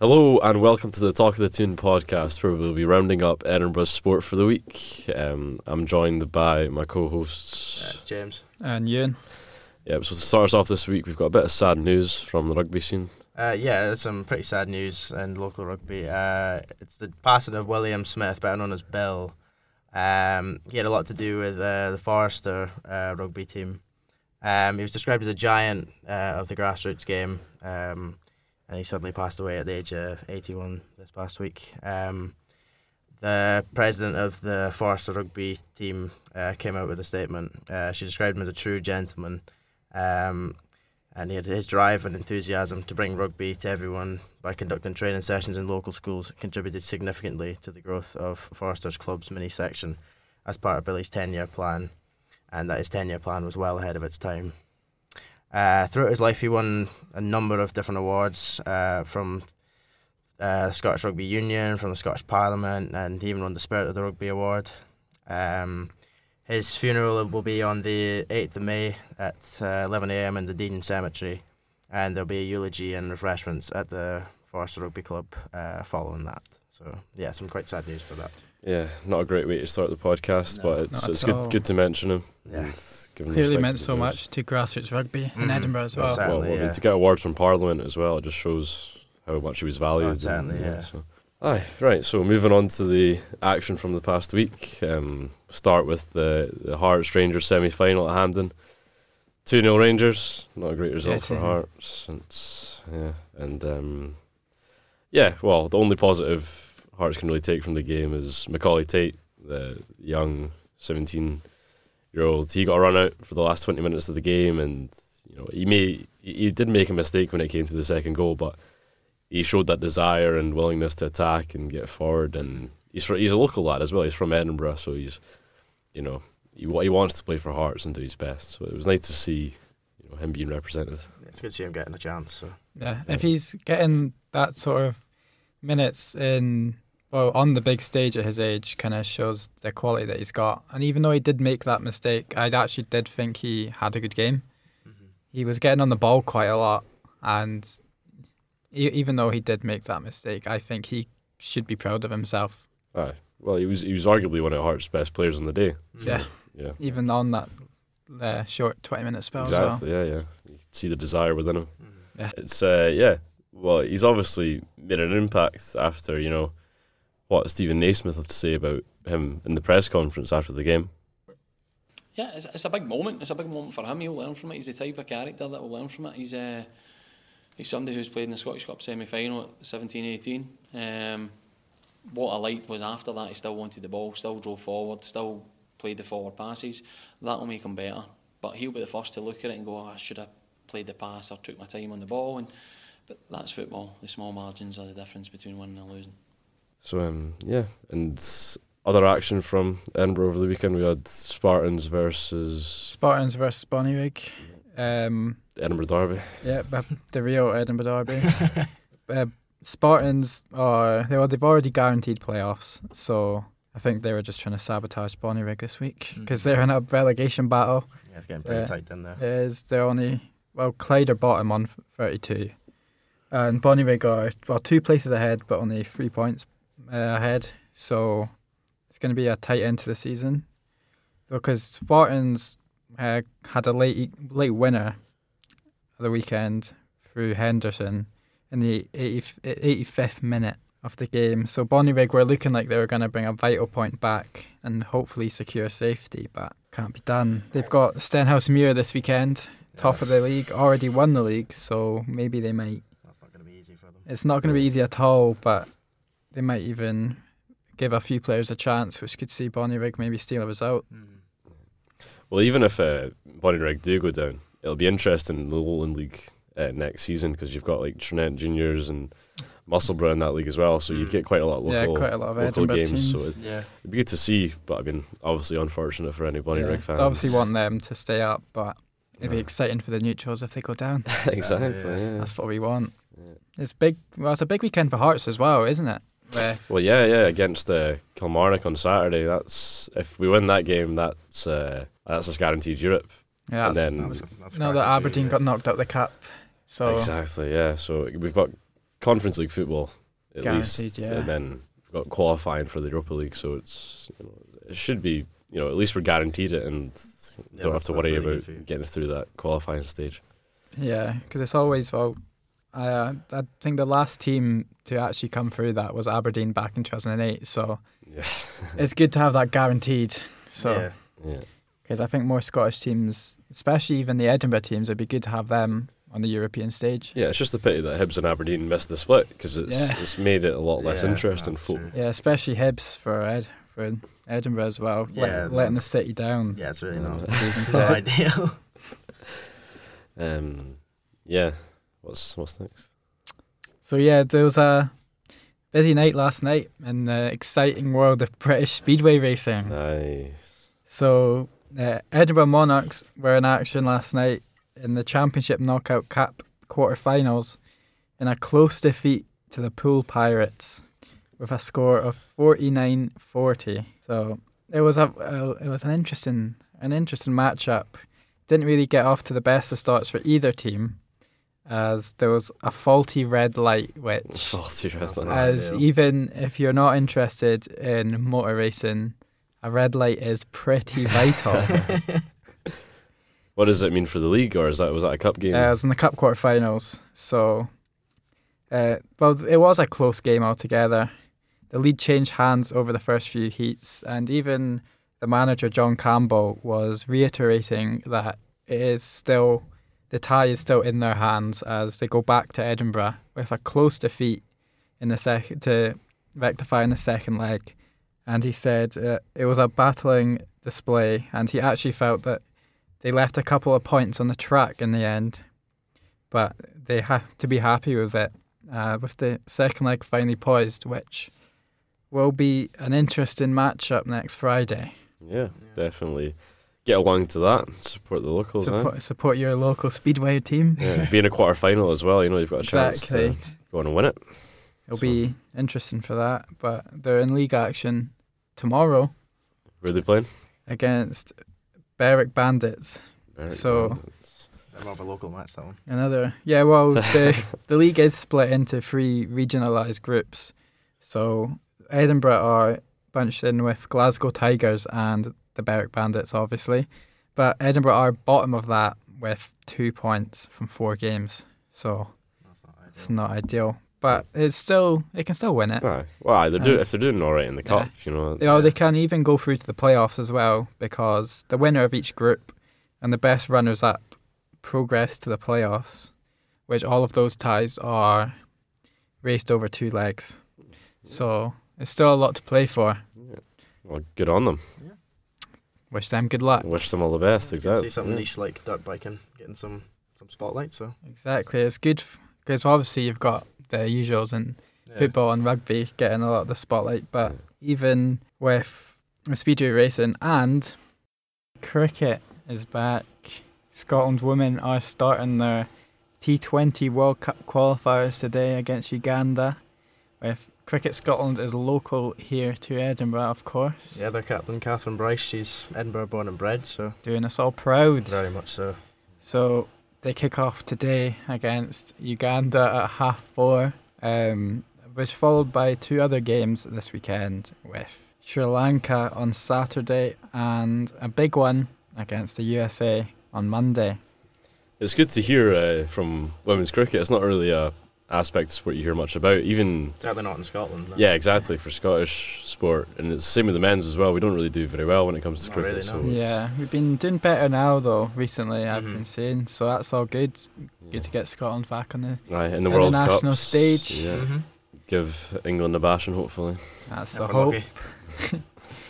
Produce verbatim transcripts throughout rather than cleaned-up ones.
Hello and welcome to the Talk of the Toon podcast, where we'll be rounding up Edinburgh's sport for the week. Um, I'm joined by my co-hosts. Uh, it's James. And Ewan. Yeah, so to start us off this week, we've got a bit of sad news from the rugby scene. Uh, yeah, there's some pretty sad news in local rugby. Uh, it's the passing of William Smith, better known as Bill. Um, he had a lot to do with uh, the Forrester uh, rugby team. Um, he was described as a giant uh, of the grassroots game, um, and he suddenly passed away at the age of eighty-one this past week. Um, the president of the Forrester rugby team uh, came out with a statement. Uh, she described him as a true gentleman. Um, and he had his drive and enthusiasm to bring rugby to everyone by conducting training sessions in local schools contributed significantly to the growth of Forrester's club's mini section as part of Billy's ten-year plan, and that his ten-year plan was well ahead of its time. Uh, throughout his life, he won a number of different awards uh, from uh, the Scottish Rugby Union, from the Scottish Parliament, and he even won the Spirit of the Rugby Award. Um, His funeral will be on the eighth of May at uh, eleven a.m. in the Dean Cemetery, and there'll be a eulogy and refreshments at the Forrester Rugby Club uh, following that. So, yeah, some quite sad news for that. Yeah, not a great way to start the podcast, No, but it's not it's at good all. good to mention him. Yeah. And give him Clearly respect meant he so deserves. much to grassroots rugby in Mhm. Edinburgh as Well, well. sad. Well, Certainly, well, yeah. to get awards from Parliament as well, it just shows how much he was valued. Oh, certainly, and, yeah. So. Aye, right, so moving on to the action from the past week. Um, start with the, the Hearts Rangers semi-final at Hampden. two nil Rangers, not a great result Yeah, for two. Hearts. It's, yeah, and um, yeah, well, the only positive Hearts can really take from the game is Macaulay Tate, the young seventeen-year-old. He got a run out for the last twenty minutes of the game, and you know he may he, he did make a mistake when it came to the second goal, but he showed that desire and willingness to attack and get forward. And he's fr- he's a local lad as well. He's from Edinburgh, so he's you know he wa- he wants to play for Hearts and do his best. So it was nice to see you know him being represented. It's good to see him getting a chance. So. Yeah, if he's getting that sort of minutes in, well, on the big stage at his age, kind of shows the quality that he's got. And even though he did make that mistake, I actually did think he had a good game. Mm-hmm. He was getting on the ball quite a lot, and e- even though he did make that mistake, I think he should be proud of himself. Aye. Well, he was he was arguably one of Hearts' best players on the day. Yeah, Yeah. even on that uh, short twenty-minute spell as well. Exactly. Yeah, yeah. You can see the desire within him. Mhm. Yeah. It's uh, yeah. Well, he's obviously made an impact after you know what Stephen Naismith had to say about him in the press conference after the game. Yeah, it's, it's a big moment. It's a big moment for him. He'll learn from it. He's the type of character that will learn from it. He's uh, he's somebody who's played in the Scottish Cup semi-final at seventeen eighteen. Um, what I liked was after that he still wanted the ball, still drove forward, still played the forward passes. That will make him better. But he'll be the first to look at it and go, oh, I should have played the pass or took my time on the ball. And but that's football. The small margins are the difference between winning and losing. So um, yeah, and other action from Edinburgh over the weekend. We had Spartans versus Spartans versus Bonnyrigg. Um, Edinburgh Derby. Yeah, but the real Edinburgh Derby. uh, Spartans are they well, they've already guaranteed playoffs, so I think they were just trying to sabotage Bonnyrigg this week because they're in a relegation battle. Yeah, it's getting pretty Yeah. tight in there. It is they're only well Clyde are bottom on thirty-two, and Bonnyrigg are well two places ahead, but only three points uh, ahead. So it's going to be a tight end to the season because Spartans uh, had a late late winner of the weekend through Henderson in the eighty-fifth minute of the game. So Bonnyrigg were looking like they were going to bring a vital point back and hopefully secure safety, but can't be done. They've got Stenhouse Muir this weekend, top of the league, already won the league, so maybe they might. That's not going to be easy for them. It's not going to be easy at all, but they might even give a few players a chance, which could see Bonnyrigg maybe steal a result. Mm. Well, even if uh, Bonnyrigg do go down, it'll be interesting in the Lowland League uh, next season because you've got like Trinent Juniors and Musselburgh in that league as well, so you'd Mm. get quite a lot of local, yeah, quite a lot of local Edinburgh games. teams. So it, Yeah. it'd be good to see, but I mean, obviously unfortunate for any Bonnyrigg Yeah, fans. they obviously want them to stay up, but it'd be Yeah. exciting for the neutrals if they go down. exactly. Yeah. Yeah. That's what we want. Yeah. It's big. Well, it's a big weekend for Hearts as well, isn't it? Where Well, yeah, yeah, against uh, Kilmarnock on Saturday. That's if we win that game, that's uh, that's us guaranteed Europe. yeah, And that's, then- That's, that's now that cracking too, Aberdeen yeah. got knocked out the cup, so Exactly, yeah. So we've got Conference League football at Guaranteed, least, yeah. and then we've got qualifying for the Europa League, so it's you know, it should be you know at least we're guaranteed it and Yeah, don't have that's- to that's worry really good about for you. getting through that qualifying stage. Yeah, because it's always, well, I, uh, I think the last team to actually come through that was Aberdeen back in two thousand eight, so Yeah, it's good to have that guaranteed. So, yeah. yeah, because I think more Scottish teams, especially even the Edinburgh teams, it'd be good to have them on the European stage. yeah. It's just a pity that Hibs and Aberdeen missed the split because it's Yeah. it's made it a lot less Yeah, interesting. that's Fo- true. Yeah, especially Hibs for Ed for Edinburgh as well, let- Yeah, letting the that's- city down. Yeah, it's really Yeah. not, It's it's not ideal. Um, yeah. What's what's next? So yeah, there was a busy night last night in the exciting world of British speedway racing. Nice. So uh, Edinburgh Monarchs were in action last night in the Championship Knockout Cup quarterfinals in a close defeat to the Poole Pirates with a score of forty-nine forty. So it was a, a it was an interesting an interesting matchup. Didn't really get off to the best of starts for either team, as there was a faulty red light, which, Faulty red That's light. not- as ideal. even if you're not interested in motor racing, a red light is pretty vital. What does it mean for the league, or is that was that a cup game? Uh, it was in the cup quarterfinals, so uh, well, it was a close game altogether. The lead changed hands over the first few heats, and even the manager John Campbell was reiterating that it is still the tie is still in their hands as they go back to Edinburgh with a close defeat in the sec- to rectify in the second leg. And he said uh, it was a battling display, and he actually felt that they left a couple of points on the track in the end, but they have to be happy with it, uh, with the second leg finally poised, which will be an interesting matchup next Friday. Yeah, definitely. Get along to that. Support the locals. eh? Support, support your local speedway team. Yeah, be in a quarter final as well. You know, you've got a Exactly. chance to go on and win it. It'll So- be interesting for that, but they're in league action tomorrow Where are they playing? against Berwick Bandits. Berwick So- Bandits. Bit more of a local match, that one. Another, yeah, well, the, the league is split into three regionalised groups. So Edinburgh are bunched in with Glasgow Tigers and the Berwick Bandits, obviously. But Edinburgh are bottom of that with two points from four games. So That's not it's ideal. not ideal. But it's still, they can still win it. Aye. Well, aye, they're do- As- if they're doing all right in the cup, you know. You know, it's- they can even go through to the playoffs as well, because the winner of each group and the best runners up progress to the playoffs, which all of those ties are raced over two legs. So it's still a lot to play for. Well, good on them. Wish them good luck. Wish them all the best. It's good to Exactly. see something yeah. niche like dirt biking getting some, some spotlight, so. Exactly. It's good because obviously you've got the usuals in Yeah. football and rugby getting a lot of the spotlight, but Yeah. even with the speedway racing and cricket is back. Scotland women are starting their T twenty World Cup qualifiers today against Uganda. With Cricket Scotland is local here to Edinburgh, of course. Yeah, their captain, Catherine Bryce, she's Edinburgh born and bred, so Doing us all proud. very much so. So they kick off today against Uganda at half four, um, which followed by two other games this weekend with Sri Lanka on Saturday and a big one against the U S A on Monday. It's good to hear uh, from women's cricket. It's not really a aspect of sport you hear much about. Even Certainly not in Scotland. no. yeah, exactly for Scottish sport, and it's the same with the men's as well. We don't really do very well when it comes to Not cricket. really, so no. it's- Yeah, we've been doing better now though recently. I've Mhm. been saying, so that's all good. yeah. Good to get Scotland back on the. Aye, in the on the World national Cups, stage. Yeah, Mhm. give England a bashing, hopefully. That's If the we're hope. lucky.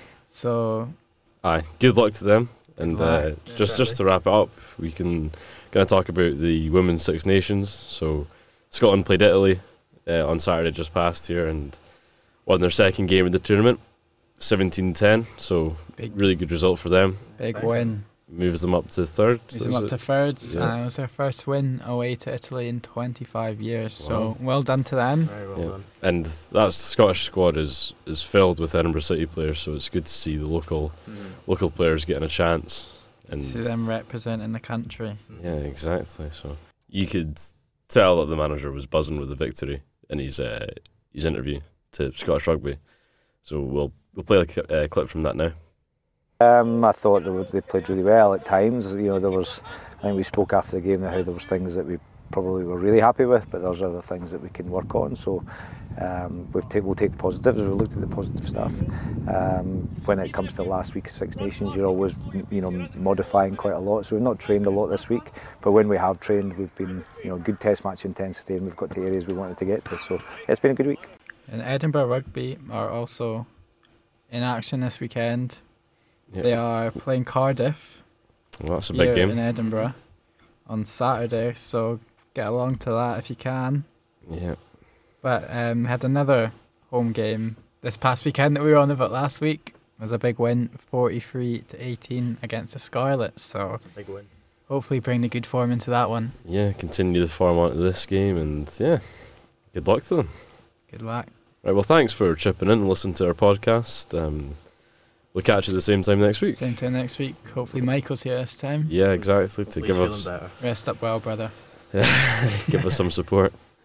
So Aye, good luck to them. And Good luck. uh, Yeah, just just to wrap it up, we can gonna talk about the women's Six Nations. So Scotland played Italy uh, on Saturday just past here and won their second game of the tournament, seventeen ten. So big, really good result for them. big Thanks. win. Moves them up to third. Moves is them up it? to thirds, Yeah. and it was their first win away to Italy in twenty-five years. Wow. So well done to them. Very well Yeah. done. And that Scottish squad is is filled with Edinburgh City players, so it's good to see the local Mhm. local players getting a chance. And See them representing the country. yeah, exactly. So you could tell that the manager was buzzing with the victory. in his uh, his interview to Scottish Rugby. So we'll we'll play like a uh, clip from that now. Um, I thought they, they played really well at times. You know, there was, I think we spoke after the game how there was things that we probably were really happy with, but there's other things that we can work on. So um, we've take, we'll take the positives. We've looked at the positive stuff. Um, when it comes to the last week of Six Nations, you're always, you know, modifying quite a lot. So we've not trained a lot this week, but when we have trained, we've been, you know, good test match intensity, and we've got to areas we wanted to get to. So yeah, it's been a good week. And Edinburgh Rugby are also in action this weekend. Yep. They are playing Cardiff. Well, that's a big game in Edinburgh on Saturday, so get along to that if you can. Yeah. But um, had another home game this past weekend that we were on about last week. It was a big win, forty-three to eighteen against the Scarlets. So it's a big win. Hopefully bring the good form into that one. Yeah, continue the form out of this game, and yeah, good luck to them. Good luck. Right, well, thanks for chipping in and listening to our podcast. Um, we'll catch you at the same time next week. Same time next week. Hopefully Michael's here this time. Yeah, exactly. Hopefully to give he's us feeling better. Rest up well, brother. give us some support.